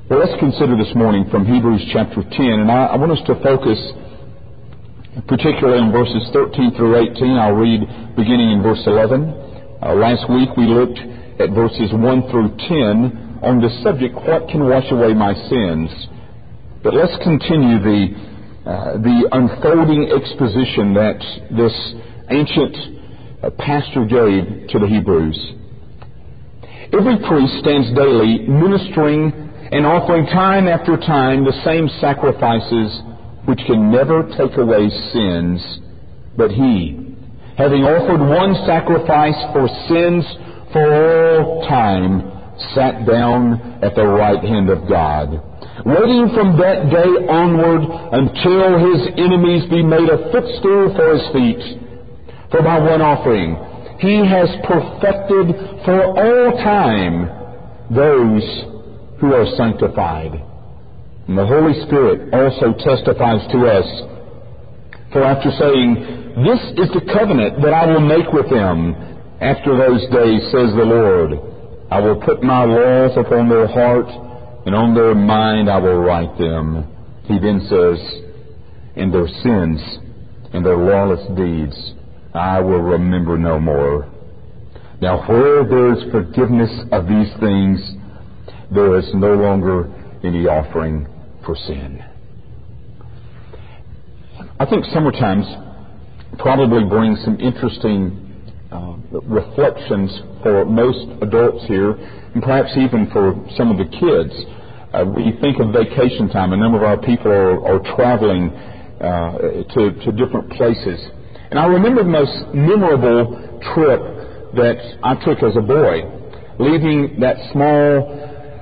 Well, let's consider this morning from Hebrews chapter 10, and I want us to focus particularly on verses 13 through 18. I'll read beginning in verse 11. Last week we looked at verses 1 through 10 on the subject, what can wash away my sins? But let's continue the unfolding exposition that this ancient pastor gave to the Hebrews. Every priest stands daily ministering and offering time after time the same sacrifices which can never take away sins. But he, having offered one sacrifice for sins for all time, sat down at the right hand of God, waiting from that day onward until his enemies be made a footstool for his feet. For by one offering he has perfected for all time those who are sanctified. And the Holy Spirit also testifies to us. For after saying, "This is the covenant that I will make with them after those days, says the Lord, I will put my laws upon their heart, and on their mind I will write them." He then says, "And their sins and their lawless deeds I will remember no more." Now where there is forgiveness of these things, there is no longer any offering for sin. I think summertimes probably brings some interesting reflections for most adults here, and perhaps even for some of the kids. We think of vacation time. A number of our people are traveling to different places. And I remember the most memorable trip that I took as a boy, leaving that small,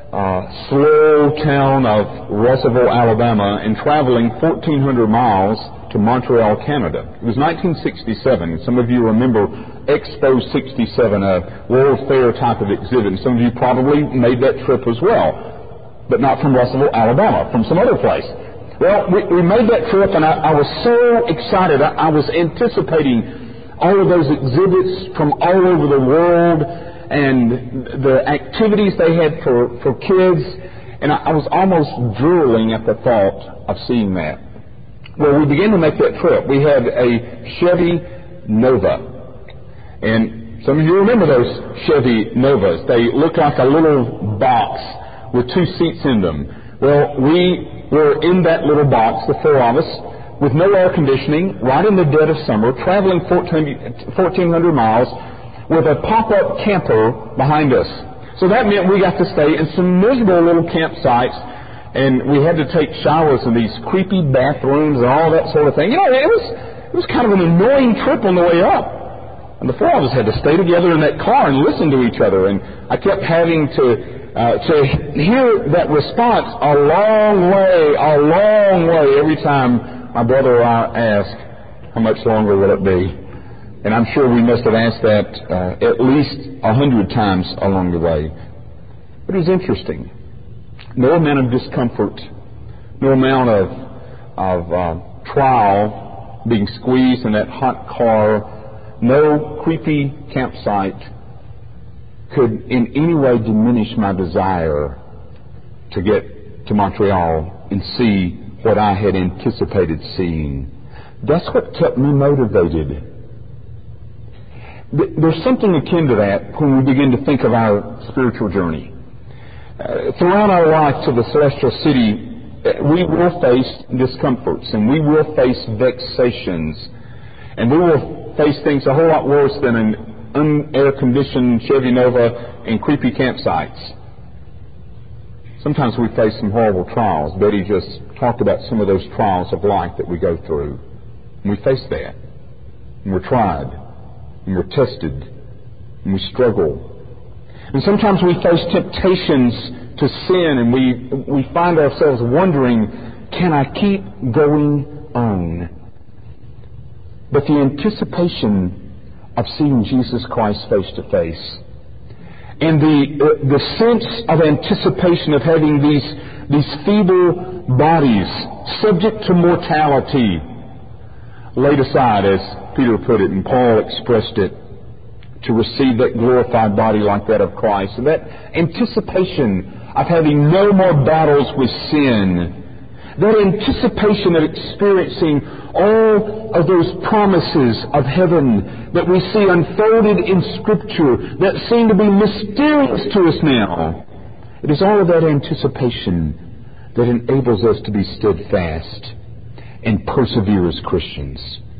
slow town of Russellville, Alabama, and traveling 1,400 miles to Montreal, Canada. It was 1967. Some of you remember Expo 67, a World Fair type of exhibit. And some of you probably made that trip as well, but not from Russellville, Alabama, from some other place. Well, we made that trip, and I was so excited. I was anticipating all of those exhibits from all over the world and the activities they had for kids, and I was almost drooling at the thought of seeing that. Well, we began to make that trip. We had a Chevy Nova, and some of you remember those Chevy Novas. They looked like a little box with two seats in them. Well, we were in that little box, the four of us, with no air conditioning, right in the dead of summer, traveling 1,400 miles with a pop-up camper behind us. So that meant we got to stay in some miserable little campsites, and we had to take showers in these creepy bathrooms and all that sort of thing. You know, it was kind of an annoying trip on the way up. And the four of us had to stay together in that car and listen to each other. And I kept having to hear that response a long way every time my brother or I asked, "How much longer will it be?" And I'm sure we must have asked that at least 100 times along the way. But it was interesting. No amount of discomfort, no amount of trial, being squeezed in that hot car, no creepy campsite could in any way diminish my desire to get to Montreal and see what I had anticipated seeing. That's what kept me motivated. There's something akin to that when we begin to think of our spiritual journey. Throughout our life to the celestial city, we will face discomforts, and we will face vexations, and we will face things a whole lot worse than an unair-conditioned Chevy Nova and creepy campsites. Sometimes we face some horrible trials. Betty just talked about some of those trials of life that we go through. And we face that. And we're tried. And we're tested. And we struggle. And sometimes we face temptations to sin, and we find ourselves wondering, can I keep going on? But the anticipation of seeing Jesus Christ face to face, and the sense of anticipation of having these feeble bodies subject to mortality laid aside, as Peter put it and Paul expressed it, to receive that glorified body like that of Christ. And that anticipation of having no more battles with sin. That anticipation of experiencing all of those promises of heaven that we see unfolded in Scripture that seem to be mysterious to us now. It is all of that anticipation that enables us to be steadfast and persevere as Christians.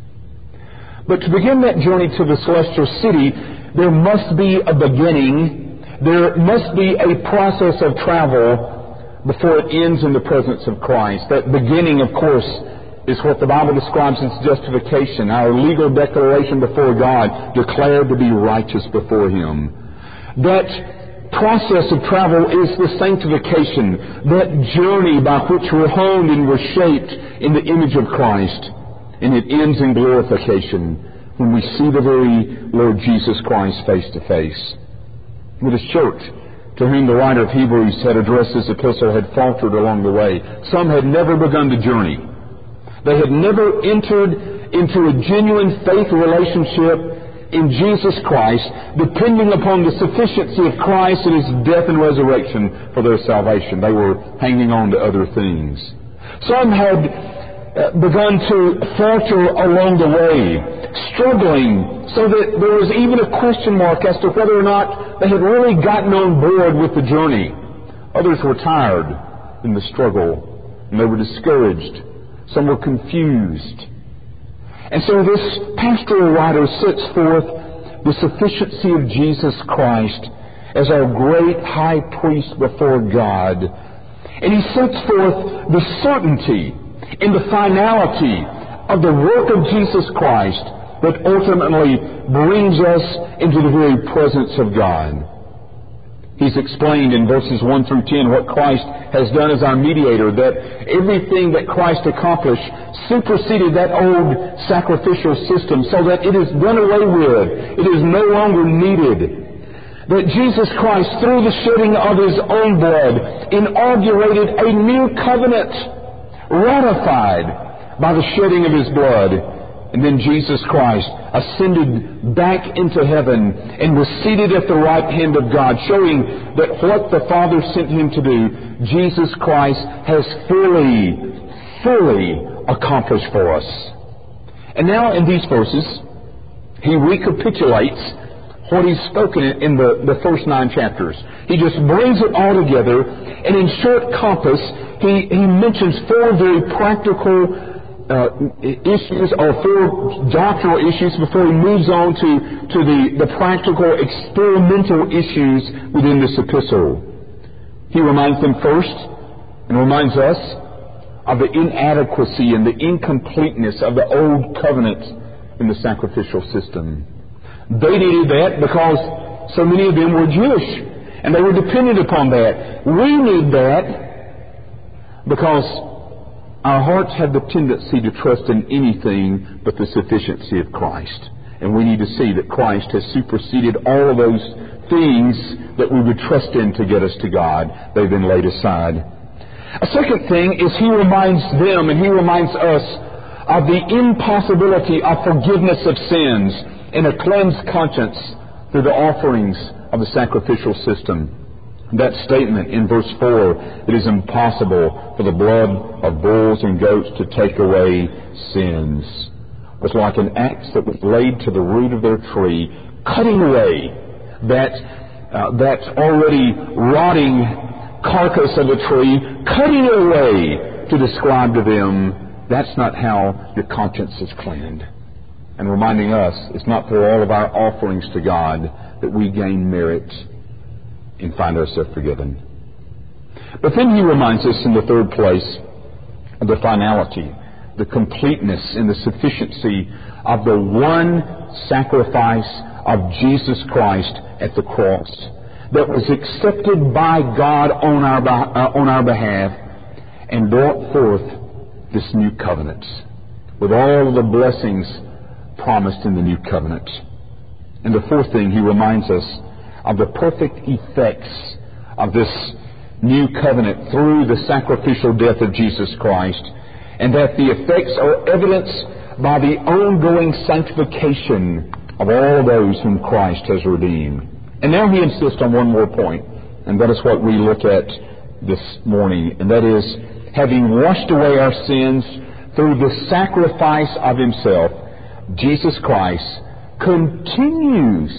But to begin that journey to the celestial city, there must be a beginning. There must be a process of travel before it ends in the presence of Christ. That beginning, of course, is what the Bible describes as justification, our legal declaration before God, declared to be righteous before Him. That process of travel is the sanctification, that journey by which we're honed and we're shaped in the image of Christ. And it ends in glorification when we see the very Lord Jesus Christ face to face. With His church, to whom the writer of Hebrews had addressed this epistle, had faltered along the way. Some had never begun the journey. They had never entered into a genuine faith relationship in Jesus Christ, depending upon the sufficiency of Christ and His death and resurrection for their salvation. They were hanging on to other things. Some had begun to falter along the way, struggling so that there was even a question mark as to whether or not they had really gotten on board with the journey. Others were tired in the struggle, and they were discouraged. Some were confused. And so this pastoral writer sets forth the sufficiency of Jesus Christ as our great high priest before God. And he sets forth the certainty and the finality of the work of Jesus Christ that ultimately brings us into the very presence of God. He's explained in verses 1 through 10 what Christ has done as our mediator, that everything that Christ accomplished superseded that old sacrificial system so that it is done away with. It is no longer needed. That Jesus Christ, through the shedding of His own blood, inaugurated a new covenant, ratified by the shedding of His blood. And then Jesus Christ ascended back into heaven and was seated at the right hand of God, showing that what the Father sent Him to do, Jesus Christ has fully accomplished for us. And now in these verses, he recapitulates what he's spoken in the first 9 chapters. He just brings it all together, and in short compass, he mentions 4 very practical issues, or 4 doctrinal issues, before he moves on to the practical experimental issues within this epistle. He reminds them first, and reminds us, of the inadequacy and the incompleteness of the old covenant in the sacrificial system. They needed that because so many of them were Jewish, and they were dependent upon that. We need that because our hearts have the tendency to trust in anything but the sufficiency of Christ. And we need to see that Christ has superseded all of those things that we would trust in to get us to God. They've been laid aside. A second thing is he reminds them, and he reminds us, of the impossibility of forgiveness of sins and a cleansed conscience through the offerings of the sacrificial system. That statement in verse 4, it is impossible for the blood of bulls and goats to take away sins, was like an axe that was laid to the root of their tree, cutting away that already rotting carcass of the tree, cutting it away to describe to them, that's not how your conscience is cleansed. And reminding us, it's not through all of our offerings to God that we gain merit and find ourselves forgiven. But then he reminds us in the third place of the finality, the completeness and the sufficiency of the one sacrifice of Jesus Christ at the cross that was accepted by God on our behalf and brought forth this new covenant with all of the blessings promised in the new covenant. And the fourth thing, he reminds us of the perfect effects of this new covenant through the sacrificial death of Jesus Christ, and that the effects are evidenced by the ongoing sanctification of all those whom Christ has redeemed. And now he insists on one more point, And that is what we look at this morning. And that is, having washed away our sins through the sacrifice of Himself, Jesus Christ continues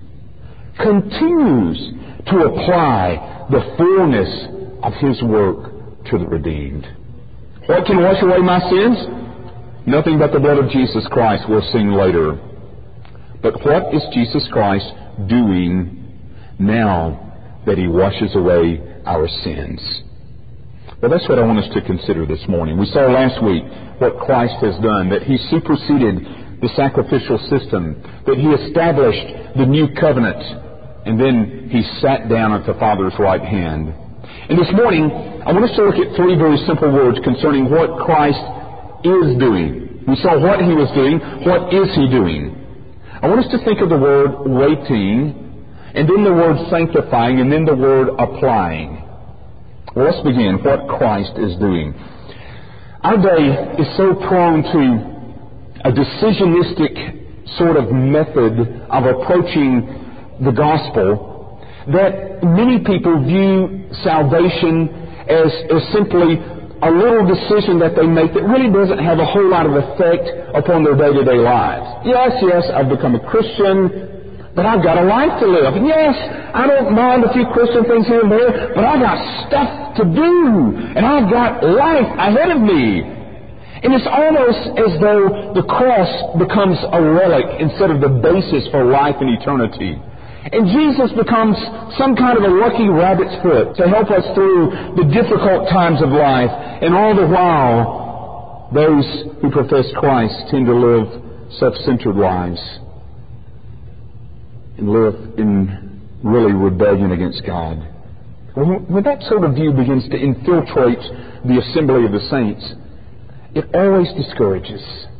to apply the fullness of His work to the redeemed. What can wash away my sins? Nothing but the blood of Jesus Christ. We'll sing later. But what is Jesus Christ doing now that He washes away our sins? Well, that's what I want us to consider this morning. We saw last week what Christ has done, that He superseded the sacrificial system, that He established the new covenant, and then He sat down at the Father's right hand. And this morning, I want us to look at three very simple words concerning what Christ is doing. We saw what He was doing. What is He doing? I want us to think of the word waiting, and then the word sanctifying, and then the word applying. Well, let's begin what Christ is doing. Our day is so prone to a decisionistic sort of method of approaching the gospel that many people view salvation as simply a little decision that they make that really doesn't have a whole lot of effect upon their day-to-day lives. Yes, I've become a Christian, but I've got a life to live. And yes, I don't mind a few Christian things here and there, but I've got stuff to do, and I've got life ahead of me. And it's almost as though the cross becomes a relic instead of the basis for life and eternity. And Jesus becomes some kind of a lucky rabbit's foot to help us through the difficult times of life. And all the while, those who profess Christ tend to live self-centered lives and live in really rebellion against God. When that sort of view begins to infiltrate the assembly of the saints, it always discourages.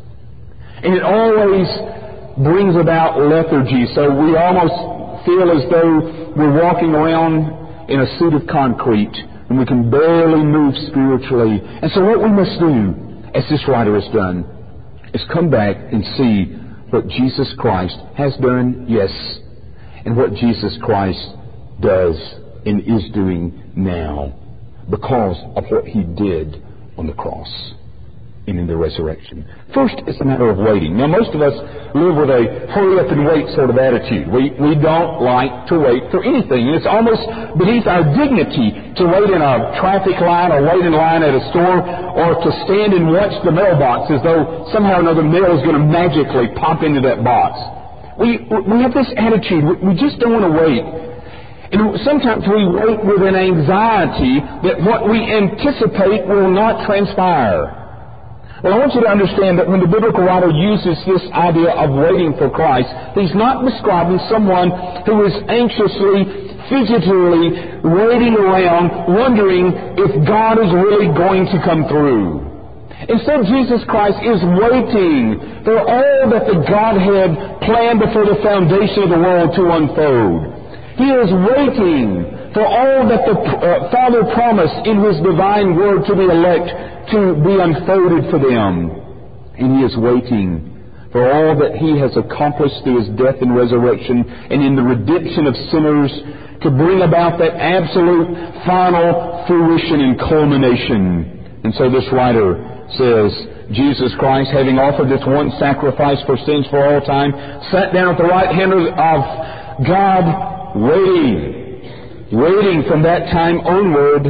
And it always brings about lethargy. So we almost feel as though we're walking around in a suit of concrete and we can barely move spiritually. And so what we must do, as this writer has done, is come back and see what Jesus Christ has done, yes, and what Jesus Christ does and is doing now because of what He did on the cross and in the resurrection. First, it's a matter of waiting. Now, most of us live with a hurry up and wait sort of attitude. We don't like to wait for anything. It's almost beneath our dignity to wait in a traffic line or wait in line at a store or to stand and watch the mailbox as though somehow or another mail is going to magically pop into that box. We have this attitude. We just don't want to wait. And sometimes we wait with an anxiety that what we anticipate will not transpire. Well, I want you to understand that when the biblical writer uses this idea of waiting for Christ, he's not describing someone who is anxiously, fidgetily waiting around, wondering if God is really going to come through. Instead, Jesus Christ is waiting for all that the Godhead planned before the foundation of the world to unfold. He is waiting for all that the Father promised in His divine word to the elect to be unfolded for them. And He is waiting for all that He has accomplished through His death and resurrection and in the redemption of sinners to bring about that absolute final fruition and culmination. And so this writer says, Jesus Christ, having offered this one sacrifice for sins for all time, sat down at the right hand of God, waiting from that time onward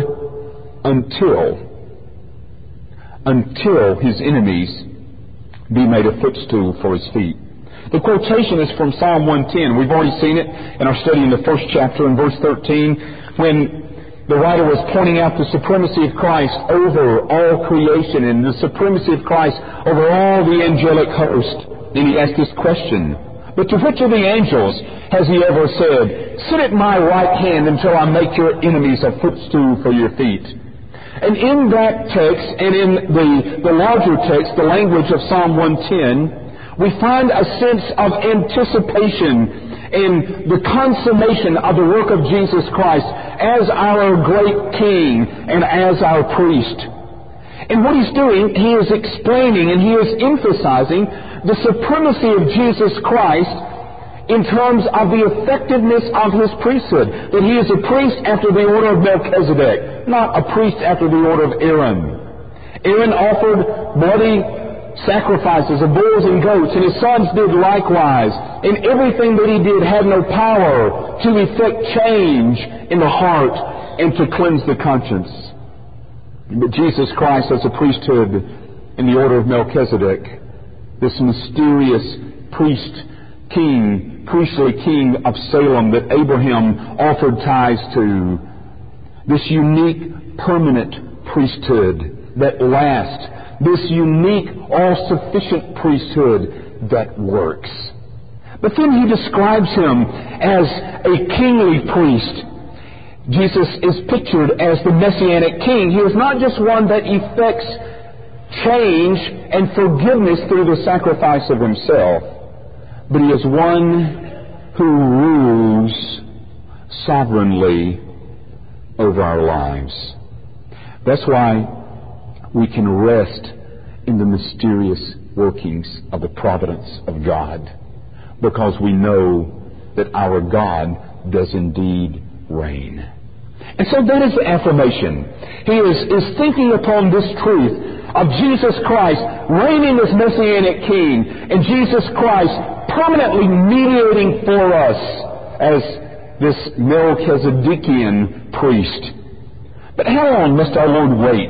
until His enemies be made a footstool for His feet. The quotation is from Psalm 110. We've already seen it in our study in the first chapter in verse 13 when the writer was pointing out the supremacy of Christ over all creation and the supremacy of Christ over all the angelic host. Then he asked this question, but to which of the angels has He ever said, sit at my right hand until I make your enemies a footstool for your feet? And in that text, and in the larger text, the language of Psalm 110, we find a sense of anticipation in the consummation of the work of Jesus Christ as our great King and as our priest. And what He's doing, He is explaining and He is emphasizing the supremacy of Jesus Christ in terms of the effectiveness of his priesthood, that he is a priest after the order of Melchizedek, not a priest after the order of Aaron. Aaron offered bloody sacrifices of bulls and goats, and his sons did likewise. And everything that he did had no power to effect change in the heart and to cleanse the conscience. But Jesus Christ as a priesthood in the order of Melchizedek, this mysterious priestly king of Salem that Abraham offered tithes to, this unique permanent priesthood that lasts, this unique all-sufficient priesthood that works. But then he describes him as a kingly priest. Jesus is pictured as the Messianic king. He is not just one that effects change and forgiveness through the sacrifice of himself, but he is one who rules sovereignly over our lives. That's why we can rest in the mysterious workings of the providence of God, because we know that our God does indeed reign. And so that is the affirmation. He is thinking upon this truth of Jesus Christ reigning as Messianic King, and Jesus Christ permanently mediating for us as this Melchizedekian priest. But how long must our Lord wait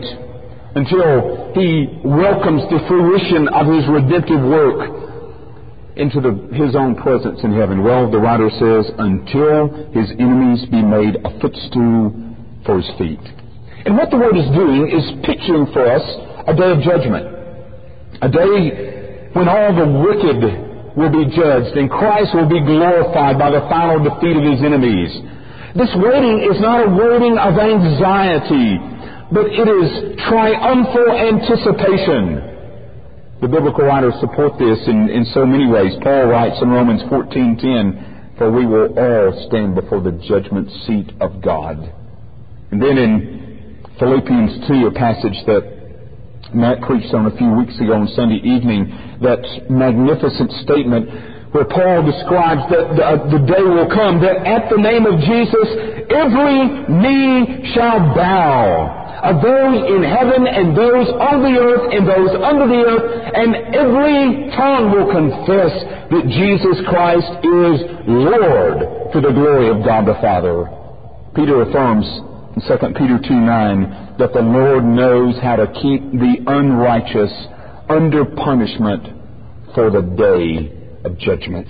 until He welcomes the fruition of His redemptive work into His own presence in heaven? Well, the writer says, until His enemies be made a footstool for His feet. And what the Word is doing is picturing for us a day of judgment. A day when all the wicked will be judged and Christ will be glorified by the final defeat of His enemies. This waiting is not a waiting of anxiety, but it is triumphal anticipation. The biblical writers support this in so many ways. Paul writes in Romans 14:10, for we will all stand before the judgment seat of God. And then in Philippians 2, a passage that Matt preached on a few weeks ago on Sunday evening, that magnificent statement where Paul describes that the day will come that at the name of Jesus every knee shall bow, of those in heaven and those on the earth and those under the earth, and every tongue will confess that Jesus Christ is Lord, to the glory of God the Father. Peter affirms in 2 Peter 2:9 that the Lord knows how to keep the unrighteous under punishment for the day of judgment.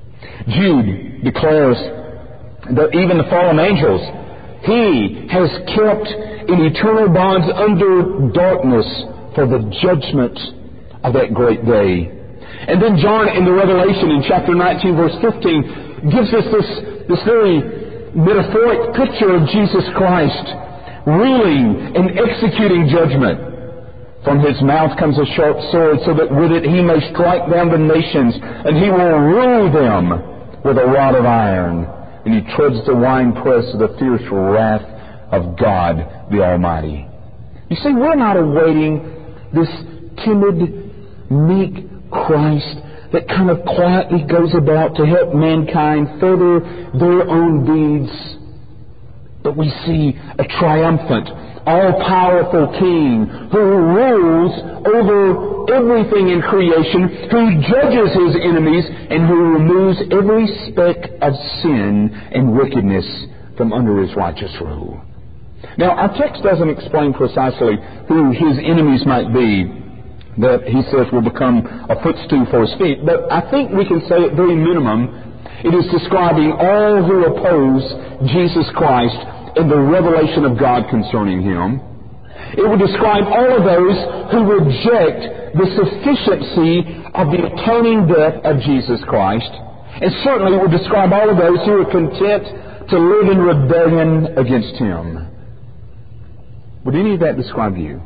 Jude declares that even the fallen angels He has kept in eternal bonds under darkness for the judgment of that great day. And then John in the Revelation in chapter 19 verse 15 gives us this very metaphoric picture of Jesus Christ ruling and executing judgment. From His mouth comes a sharp sword, so that with it He may strike down the nations, and He will rule them with a rod of iron. And He treads the winepress of the fierce wrath of God the Almighty. You see, we're not awaiting this timid, meek Christ that kind of quietly goes about to help mankind further their own deeds. But we see a triumphant, all-powerful King who rules over everything in creation, who judges His enemies, and who removes every speck of sin and wickedness from under His righteous rule. Now, our text doesn't explain precisely who His enemies might be that He says will become a footstool for His feet, but I think we can say at very minimum it is describing all who oppose Jesus Christ in the revelation of God concerning Him. It would describe all of those who reject the sufficiency of the atoning death of Jesus Christ. And certainly it would describe all of those who are content to live in rebellion against Him. Would any of that describe you?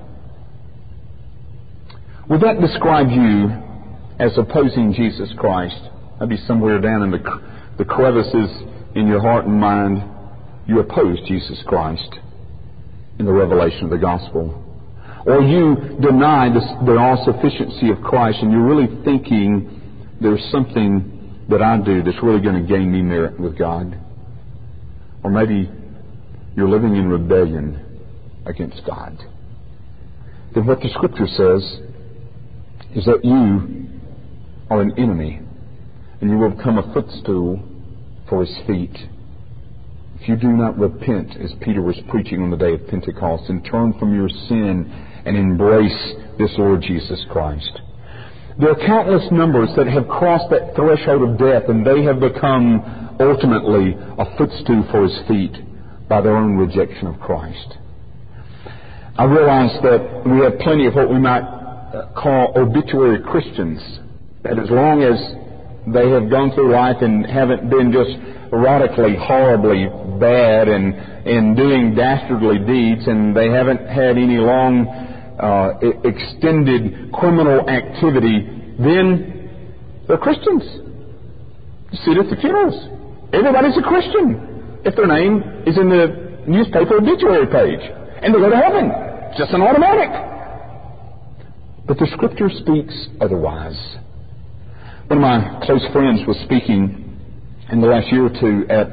Would that describe you as opposing Jesus Christ? Maybe somewhere down in the crevices in your heart and mind, you oppose Jesus Christ in the revelation of the gospel. Or you deny the all-sufficiency of Christ, and you're really thinking there's something that I do that's really going to gain me merit with God? Or maybe you're living in rebellion against God. Then what the Scripture says is that you are an enemy, and you will become a footstool for His feet. If you do not repent, as Peter was preaching on the day of Pentecost, and turn from your sin and embrace this Lord Jesus Christ. There are countless numbers that have crossed that threshold of death, and they have become ultimately a footstool for His feet by their own rejection of Christ. I realize that we have plenty of what we might call obituary Christians, that as long as they have gone through life and haven't been just erotically, horribly bad and doing dastardly deeds, and they haven't had any long extended criminal activity, then they're Christians. You see it at the funerals. Everybody's a Christian if their name is in the newspaper obituary page, and they go to heaven. It's just an automatic. But the Scripture speaks otherwise. One of my close friends was speaking in the last year or two at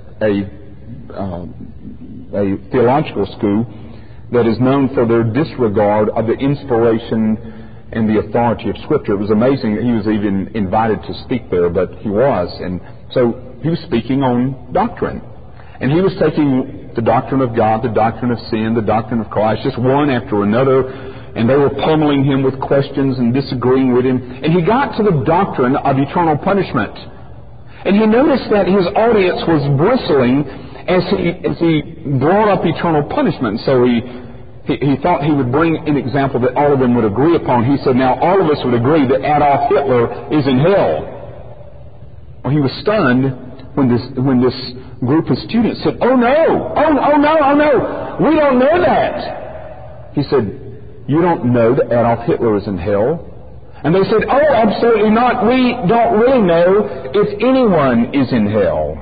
a theological school that is known for their disregard of the inspiration and the authority of Scripture. It was amazing that he was even invited to speak there, but he was. And so he was speaking on doctrine. And he was taking the doctrine of God, the doctrine of sin, the doctrine of Christ, just one after another. And they were pummeling him with questions and disagreeing with him. And he got to the doctrine of eternal punishment. And he noticed that his audience was bristling as he brought up eternal punishment. So he thought he would bring an example that all of them would agree upon. He said, now all of us would agree that Adolf Hitler is in hell. Well, he was stunned when this group of students said, oh no, we don't know that. He said, you don't know that Adolf Hitler is in hell? And they said, oh, absolutely not. We don't really know if anyone is in hell.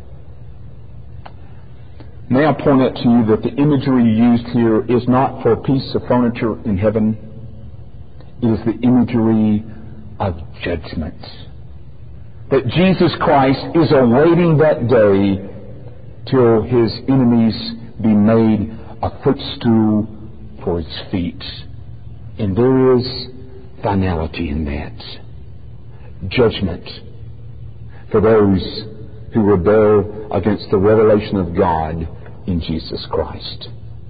May I point out to you that the imagery used here is not for a piece of furniture in heaven. It is the imagery of judgment. That Jesus Christ is awaiting that day till His enemies be made a footstool for His feet. And there is finality in that. Judgment for those who rebel against the revelation of God in Jesus Christ.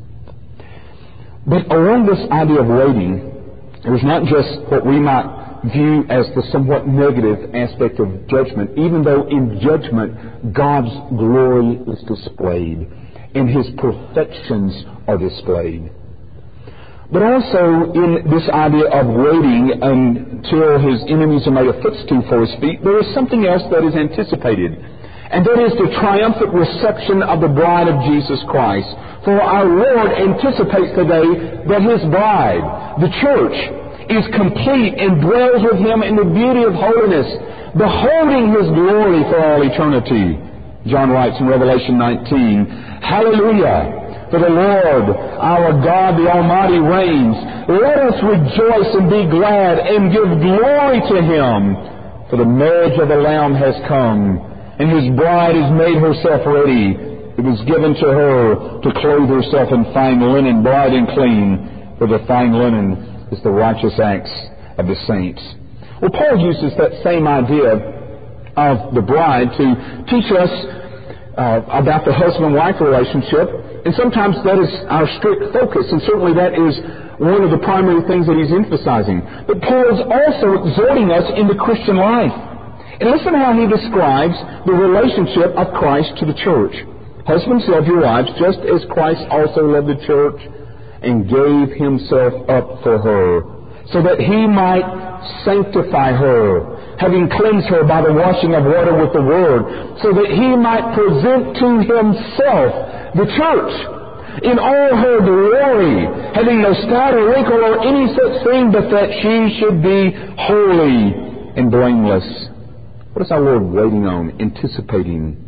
But around this idea of waiting, there's not just what we might view as the somewhat negative aspect of judgment, even though in judgment God's glory is displayed and His perfections are displayed. But also in this idea of waiting until His enemies are made a footstool for His feet, there is something else that is anticipated. And that is the triumphant reception of the bride of Jesus Christ. For our Lord anticipates the day that His bride, the church, is complete and dwells with Him in the beauty of holiness, beholding His glory for all eternity. John writes in Revelation 19, hallelujah! For the Lord, our God, the Almighty, reigns. Let us rejoice and be glad and give glory to Him. For the marriage of the Lamb has come, and His bride has made herself ready. It was given to her to clothe herself in fine linen, bright and clean, for the fine linen is the righteous acts of the saints. Well, Paul uses that same idea of the bride to teach us about the husband-wife relationship. And sometimes that is our strict focus, and certainly that is one of the primary things that he's emphasizing. But Paul is also exhorting us in the Christian life. And listen how he describes the relationship of Christ to the church. Husbands, love your wives, just as Christ also loved the church and gave Himself up for her, so that He might sanctify her, having cleansed her by the washing of water with the Word, so that He might present to Himself the church in all her glory, having no spot or wrinkle or any such thing, but that she should be holy and blameless. What is our Lord waiting on, anticipating?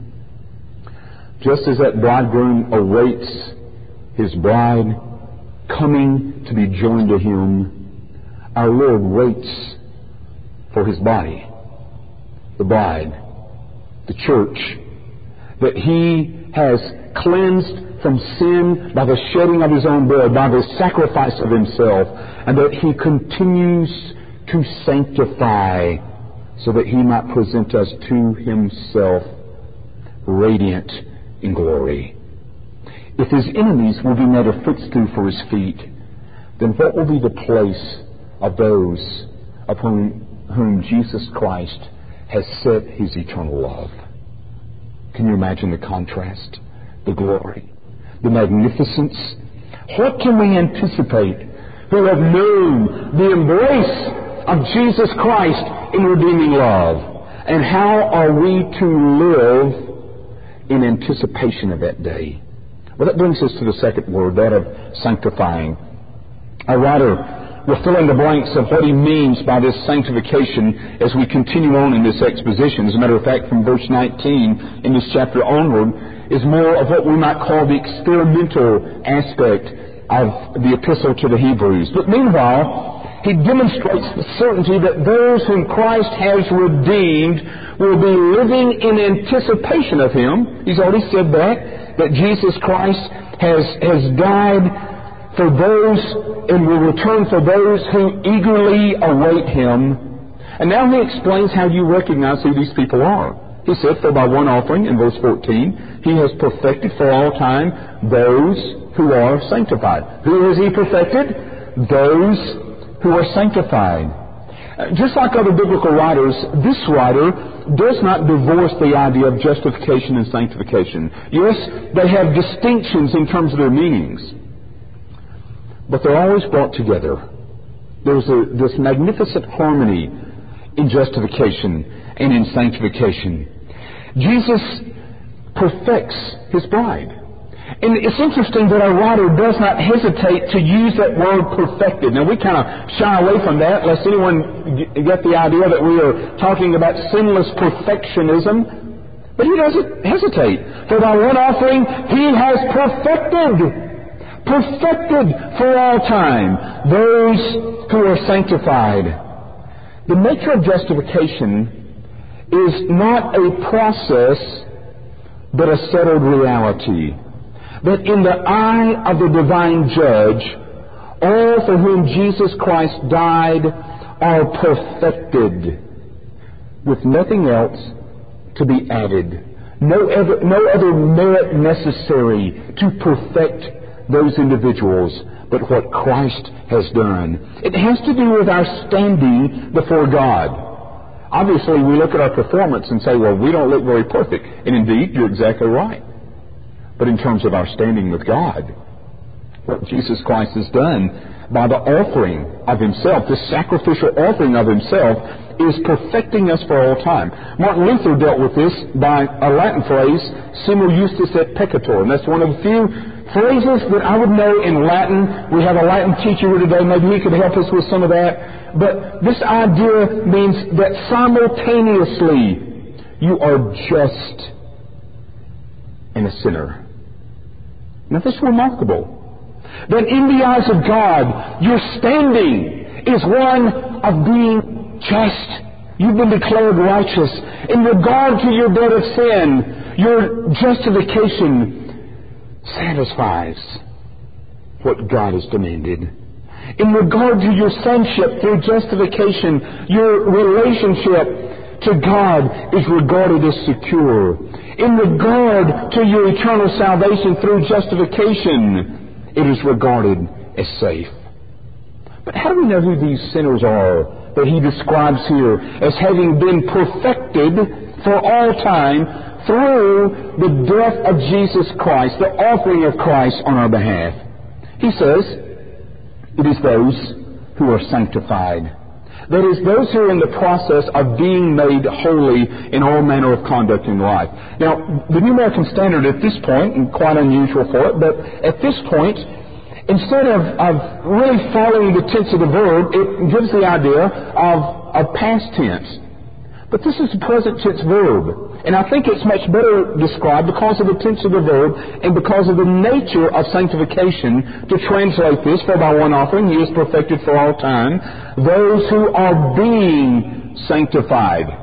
Just as that bridegroom awaits his bride coming to be joined to him, our Lord waits for His body. the bride, the church, that He has cleansed from sin by the shedding of His own blood, by the sacrifice of Himself, and that He continues to sanctify so that He might present us to Himself radiant in glory. If His enemies will be made a footstool for His feet, then what will be the place of those upon whom Jesus Christ has set His eternal love? Can you imagine the contrast, the glory, the magnificence? What can we anticipate who have known the embrace of Jesus Christ in redeeming love? And how are we to live in anticipation of that day? Well, that brings us to the second word, that of sanctifying. Our writer will fill in the blanks of what he means by this sanctification as we continue on in this exposition. As a matter of fact, from verse 19 in this chapter onward is more of what we might call the experimental aspect of the epistle to the Hebrews. But meanwhile, he demonstrates the certainty that those whom Christ has redeemed will be living in anticipation of Him. He's already said that Jesus Christ has died for those and will return for those who eagerly await Him. And now he explains how you recognize who these people are. He said, for by one offering, in verse 14, He has perfected for all time those who are sanctified. Who has He perfected? Those who are sanctified. Just like other biblical writers, this writer does not divorce the idea of justification and sanctification. Yes, they have distinctions in terms of their meanings, but they're always brought together. There's this magnificent harmony in justification and in sanctification. Jesus perfects His bride. And it's interesting that our writer does not hesitate to use that word perfected. Now, we kind of shy away from that, lest anyone get the idea that we are talking about sinless perfectionism. But he doesn't hesitate. For by one offering, He has perfected for all time those who are sanctified. The nature of justification is not a process, but a settled reality. That in the eye of the divine judge, all for whom Jesus Christ died are perfected, with nothing else to be added. No other merit necessary to perfect those individuals but what Christ has done. It has to do with our standing before God. Obviously, we look at our performance and say, well, we don't look very perfect. And indeed, you're exactly right. But in terms of our standing with God, what Jesus Christ has done by the offering of Himself, the sacrificial offering of Himself, is perfecting us for all time. Martin Luther dealt with this by a Latin phrase, simul justus et peccator. And that's one of the few phrases that I would know in Latin. We have a Latin teacher here today. Maybe he could help us with some of that. But this idea means that simultaneously you are just and a sinner. Now, this is remarkable. That in the eyes of God, your standing is one of being just. You've been declared righteous. In regard to your debt of sin, your justification satisfies what God has demanded. In regard to your sonship through justification, your relationship to God is regarded as secure. In regard to your eternal salvation through justification, it is regarded as safe. But how do we know who these sinners are that he describes here as having been perfected for all time through the death of Jesus Christ, the offering of Christ on our behalf? He says, it is those who are sanctified. That is, those who are in the process of being made holy in all manner of conduct in life. Now, the New American Standard at this point, and quite unusual for it, but at this point, instead of really following the tense of the verb, it gives the idea of past tense. But this is a present tense verb. And I think it's much better described because of the tense of the verb and because of the nature of sanctification to translate this, for by one offering He is perfected for all time those who are being sanctified.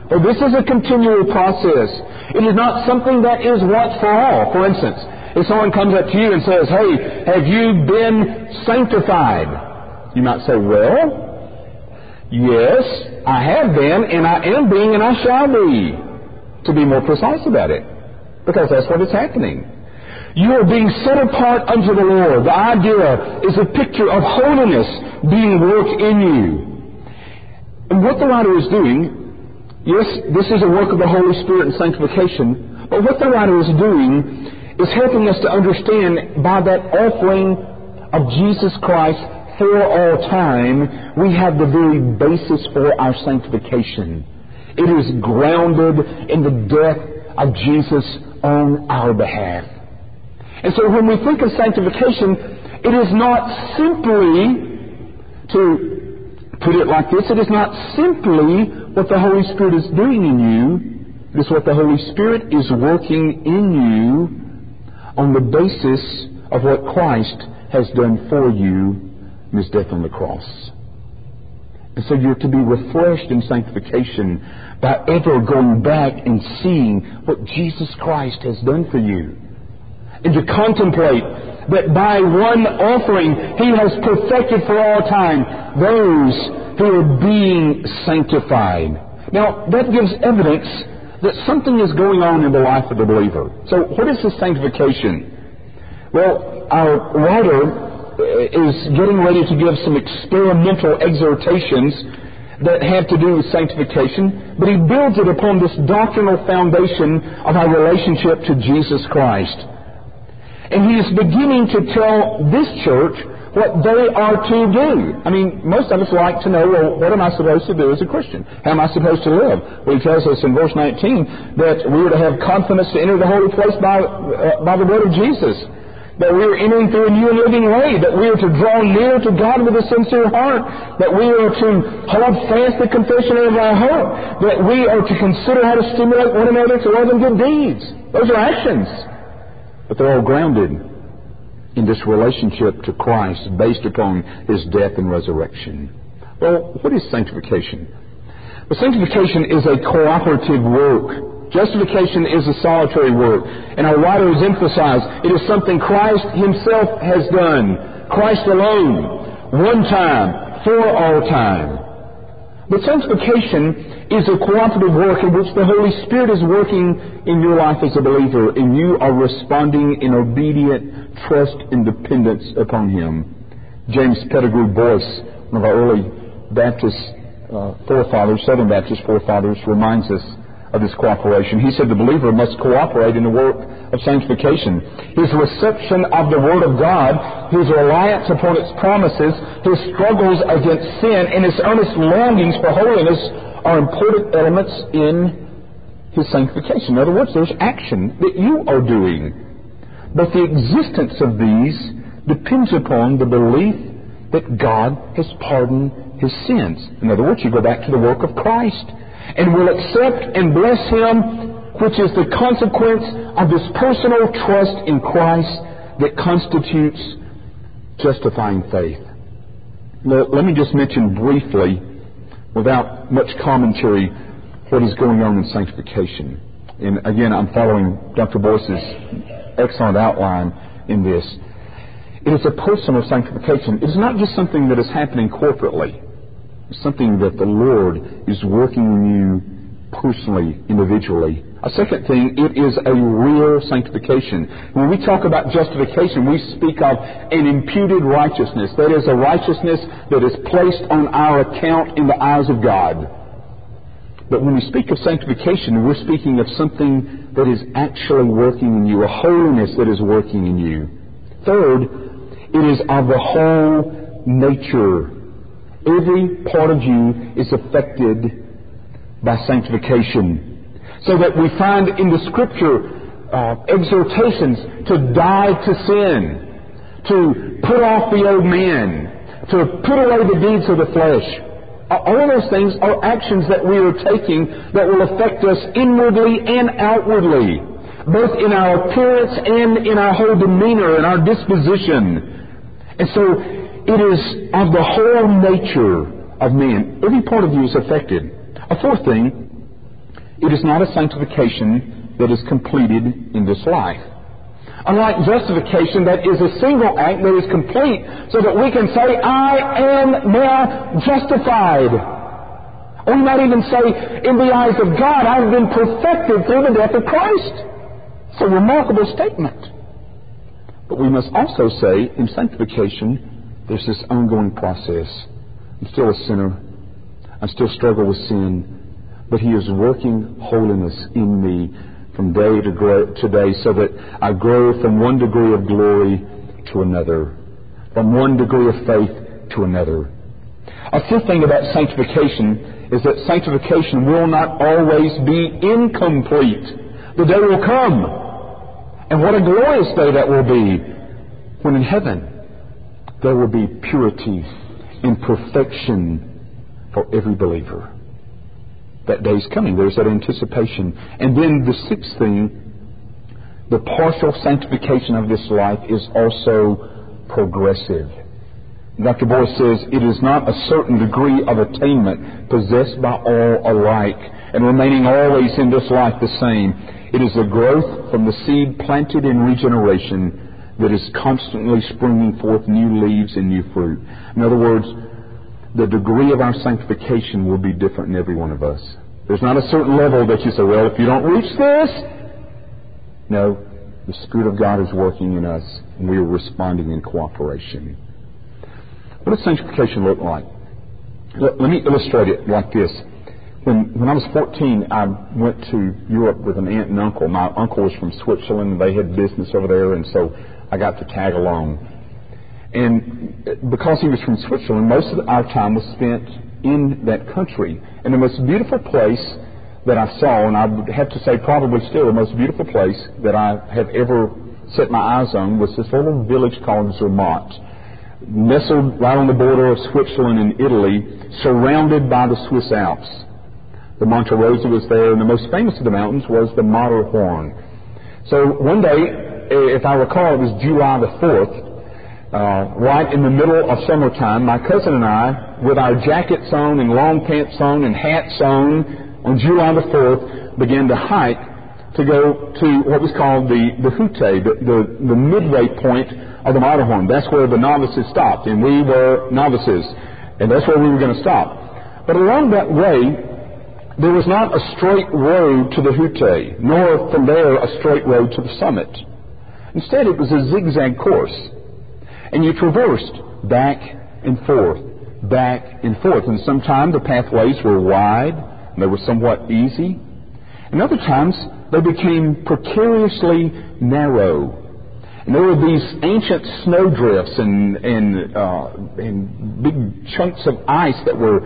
Oh, this is a continual process. It is not something that is once for all. For instance, if someone comes up to you and says, "Hey, have you been sanctified?" You might say, "Well, yes, I have been, and I am being, and I shall be," to be more precise about it, because that's what is happening. You are being set apart unto the Lord. The idea is a picture of holiness being worked in you. And what the writer is doing, yes, this is a work of the Holy Spirit in sanctification, but what the writer is doing is helping us to understand by that offering of Jesus Christ for all time, we have the very basis for our sanctification. It is grounded in the death of Jesus on our behalf. And so when we think of sanctification, it is not simply, to put it like this, it is not simply what the Holy Spirit is doing in you. It is what the Holy Spirit is working in you on the basis of what Christ has done for you in His death on the cross. And so you're to be refreshed in sanctification by ever going back and seeing what Jesus Christ has done for you. And to contemplate that by one offering He has perfected for all time those who are being sanctified. Now, that gives evidence that something is going on in the life of the believer. So, what is this sanctification? Well, our writer is getting ready to give some experimental exhortations that have to do with sanctification, but he builds it upon this doctrinal foundation of our relationship to Jesus Christ. And he is beginning to tell this church what they are to do. I mean, most of us like to know, well, what am I supposed to do as a Christian? How am I supposed to live? Well, he tells us in verse 19 that we are to have confidence to enter the holy place by the blood of Jesus. That we are entering through a new and living way. That we are to draw near to God with a sincere heart. That we are to hold fast the confession of our hope. That we are to consider how to stimulate one another to love and good deeds. Those are actions. But they're all grounded in this relationship to Christ based upon His death and resurrection. Well, what is sanctification? Well, sanctification is a cooperative work. Justification is a solitary work. And our writer has emphasized it is something Christ Himself has done. Christ alone. One time. For all time. But sanctification is a cooperative work in which the Holy Spirit is working in your life as a believer, and you are responding in obedient trust and dependence upon Him. James Pettigrew Boyce, one of our early Baptist forefathers, Southern Baptist forefathers, reminds us of this cooperation. He said the believer must cooperate in the work of sanctification. His reception of the Word of God, his reliance upon its promises, his struggles against sin, and his earnest longings for holiness are important elements in his sanctification. In other words, there's action that you are doing. But the existence of these depends upon the belief that God has pardoned his sins. In other words, you go back to the work of Christ and will accept and bless Him, which is the consequence of this personal trust in Christ that constitutes justifying faith. Now, let me just mention briefly, without much commentary, what is going on in sanctification. And again, I'm following Dr. Boyce's excellent outline in this. It is a personal sanctification. It is not just something that is happening corporately. It's something that the Lord is working in you personally, individually. A second thing, it is a real sanctification. When we talk about justification, we speak of an imputed righteousness. That is a righteousness that is placed on our account in the eyes of God. But when we speak of sanctification, we're speaking of something that is actually working in you, a holiness that is working in you. Third, it is of the whole nature. Every part of you is affected by sanctification. So that we find in the Scripture exhortations to die to sin, to put off the old man, to put away the deeds of the flesh. All of those things are actions that we are taking that will affect us inwardly and outwardly, both in our appearance and in our whole demeanor and our disposition. And so it is of the whole nature of man. Every part of you is affected. A fourth thing, It is not a sanctification that is completed in this life. Unlike justification, that is a single act that is complete so that we can say, I am now justified. Or we might even say, in the eyes of God, I've been perfected through the death of Christ. It's a remarkable statement. But we must also say, in sanctification, there's this ongoing process. I'm still a sinner. I still struggle with sin. But He is working holiness in me from day to day so that I grow from one degree of glory to another, from one degree of faith to another. A fifth thing about sanctification is that sanctification will not always be incomplete. The day will come, and what a glorious day that will be, when in heaven there will be purity and perfection for every believer. That day's coming. There's that anticipation. And then the sixth thing, the partial sanctification of this life is also progressive. Dr. Boyce says, it is not a certain degree of attainment possessed by all alike and remaining always in this life the same. It is a growth from the seed planted in regeneration that is constantly springing forth new leaves and new fruit. In other words, the degree of our sanctification will be different in every one of us. There's not a certain level that you say, well, if you don't reach this. No, the Spirit of God is working in us, and we are responding in cooperation. What does sanctification look like? Let me illustrate it like this. When I was 14, I went to Europe with an aunt and uncle. My uncle was from Switzerland. They had business over there, and so I got to tag along. And because he was from Switzerland, most of our time was spent in that country. And the most beautiful place that I saw, and I would have to say probably still the most beautiful place that I have ever set my eyes on, was this little village called Zermatt, nestled right on the border of Switzerland and Italy, surrounded by the Swiss Alps. The Monte Rosa was there, and the most famous of the mountains was the Matterhorn. So one day, if I recall, it was July the 4th, right in the middle of summertime, my cousin and I, with our jackets on and long pants on and hats on July the 4th, began to hike to go to what was called the Hütte, the midway point of the Matterhorn. That's where the novices stopped, and we were novices, and that's where we were going to stop. But along that way, there was not a straight road to the Hütte, nor from there a straight road to the summit. Instead, it was a zigzag course. And you traversed back and forth, and sometimes the pathways were wide, and they were somewhat easy. And other times, they became precariously narrow. And there were these ancient snowdrifts and big chunks of ice that were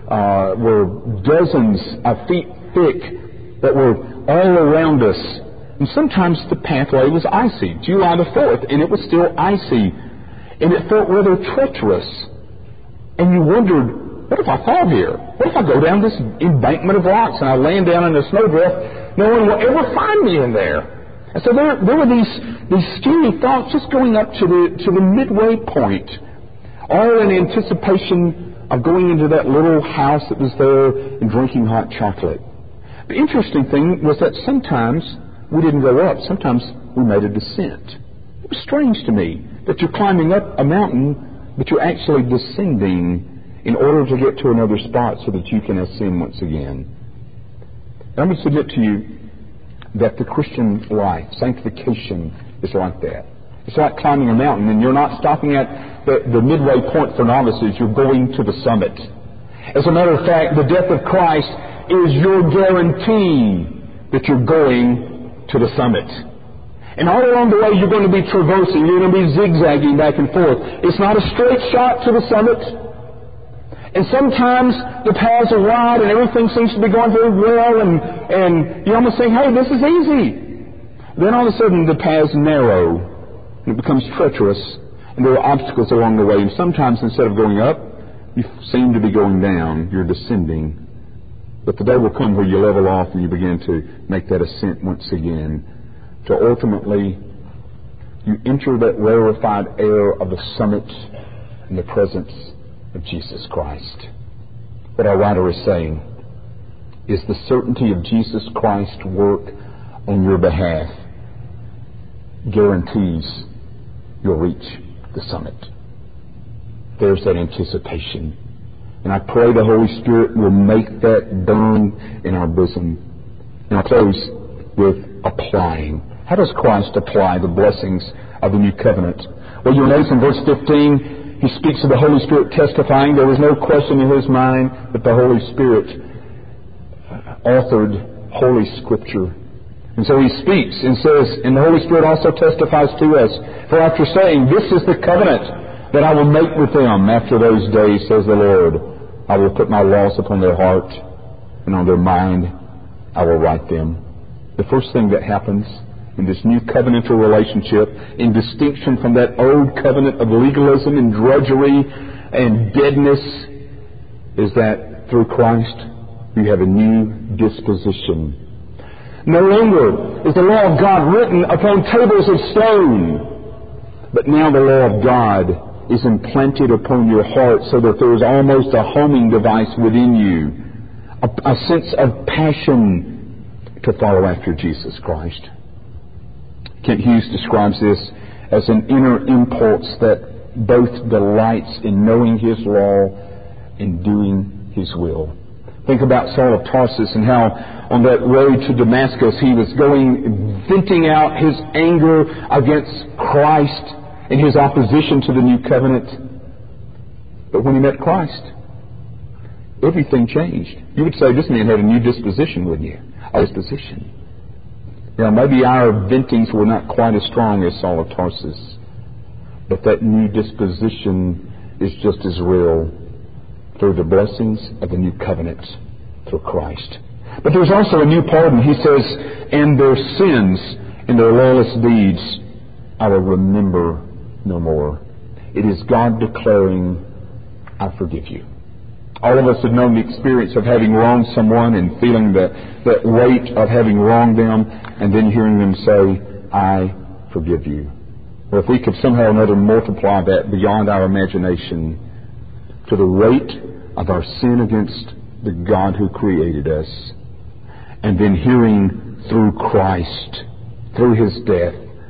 dozens of feet thick that were all around us. And sometimes the pathway was icy, July the 4th, and it was still icy. And it felt rather treacherous. And you wondered, what if I fall here? What if I go down this embankment of rocks and I land down in a snowdrift? No one will ever find me in there. And so there were these skinny thoughts just going up to the midway point, all in anticipation of going into that little house that was there and drinking hot chocolate. The interesting thing was that sometimes we didn't go up. Sometimes we made a descent. It was strange to me that you're climbing up a mountain, but you're actually descending in order to get to another spot so that you can ascend once again. And I'm going to submit to you that the Christian life, sanctification, is like that. It's like climbing a mountain, and you're not stopping at the midway point for novices. You're going to the summit. As a matter of fact, the death of Christ is your guarantee that you're going to the summit. And all along the way, you're going to be traversing. You're going to be zigzagging back and forth. It's not a straight shot to the summit. And sometimes the paths are wide and everything seems to be going very well, and you almost think, hey, this is easy. Then all of a sudden the paths narrow, and it becomes treacherous, and there are obstacles along the way. And sometimes instead of going up, you seem to be going down. You're descending. But the day will come where you level off and you begin to make that ascent once again, to ultimately you enter that rarefied air of the summit in the presence of Jesus Christ. What our writer is saying, is the certainty of Jesus Christ's work on your behalf guarantees you'll reach the summit. There's that anticipation. And I pray the Holy Spirit will make that burn in our bosom. And I'll close with applying. How does Christ apply the blessings of the new covenant? Well, you'll notice in verse 15, he speaks of the Holy Spirit testifying. There was no question in his mind that the Holy Spirit authored Holy Scripture. And so he speaks and says, and the Holy Spirit also testifies to us. For after saying, this is the covenant that I will make with them after those days, says the Lord. I will put my laws upon their heart, and on their mind I will write them. The first thing that happens in this new covenantal relationship, in distinction from that old covenant of legalism and drudgery and deadness, is that through Christ you have a new disposition. No longer is the law of God written upon tables of stone, but now the law of God is implanted upon your heart so that there is almost a homing device within you, a sense of passion to follow after Jesus Christ. Kent Hughes describes this as an inner impulse that both delights in knowing His law and doing His will. Think about Saul of Tarsus and how on that road to Damascus he was venting out his anger against Christ and his opposition to the new covenant. But when he met Christ, everything changed. You would say this man had a new disposition, wouldn't you? A disposition. Now, maybe our ventings were not quite as strong as Saul of Tarsus, but that new disposition is just as real through the blessings of the new covenant through Christ. But there's also a new pardon. He says, and their sins and their lawless deeds I will remember no more. It is God declaring, I forgive you. All of us have known the experience of having wronged someone and feeling that weight of having wronged them, and then hearing them say, I forgive you. Well, if we could somehow or another multiply that beyond our imagination to the rate of our sin against the God who created us, and then hearing through Christ, through His death,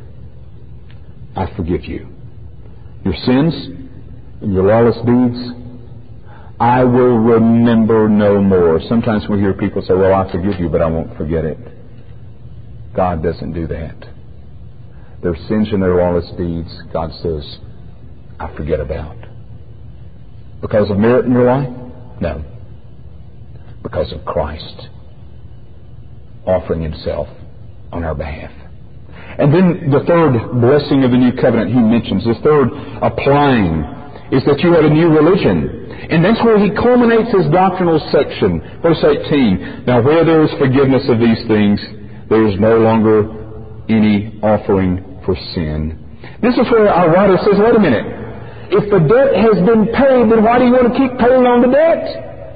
I forgive you. Your sins and your lawless deeds, I will remember no more. Sometimes we hear people say, well, I forgive you, but I won't forget it. God doesn't do that. Their sins and their lawless deeds, God says, I forget about. Because of merit in your life? No. Because of Christ offering Himself on our behalf. And then the third blessing of the new covenant He mentions, the third applying, is that you have a new religion. And that's where He culminates His doctrinal section. Verse 18, now where there is forgiveness of these things, there is no longer any offering for sin. This is where our writer says, wait a minute, if the debt has been paid, then why do you want to keep paying on the debt?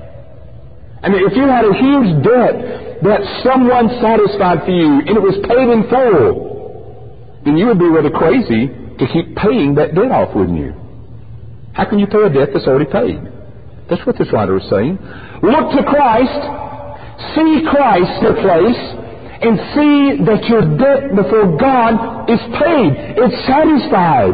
I mean, if you had a huge debt that someone satisfied for you and it was paid in full, then you would be rather crazy to keep paying that debt off, wouldn't you? How can you pay a debt that's already paid? That's what this writer is saying. Look to Christ, see Christ in place, and see that your debt before God is paid. It's satisfied.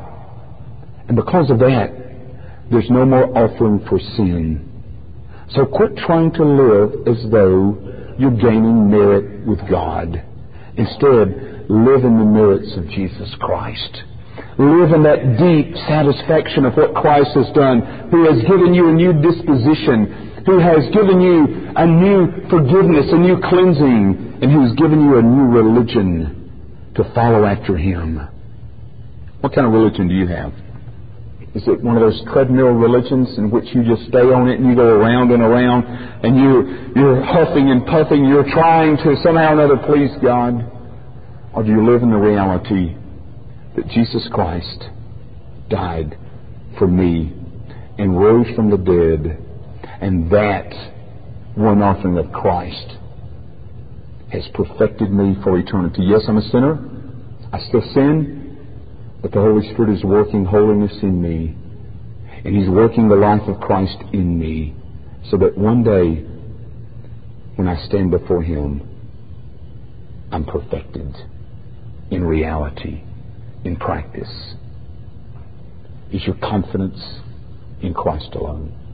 And because of that, there's no more offering for sin. So quit trying to live as though you're gaining merit with God. Instead, live in the merits of Jesus Christ. Live in that deep satisfaction of what Christ has done, who has given you a new disposition, who has given you a new forgiveness, a new cleansing, and who has given you a new religion to follow after Him. What kind of religion do you have? Is it one of those treadmill religions in which you just stay on it and you go around and around and you're huffing and puffing, you're trying to somehow or another please God? Or do you live in the reality that Jesus Christ died for me and rose from the dead, and that one offering of Christ has perfected me for eternity? Yes, I'm a sinner. I still sin. But the Holy Spirit is working holiness in me. And He's working the life of Christ in me. So that one day, when I stand before Him, I'm perfected in reality, in practice? Is your confidence in Christ alone?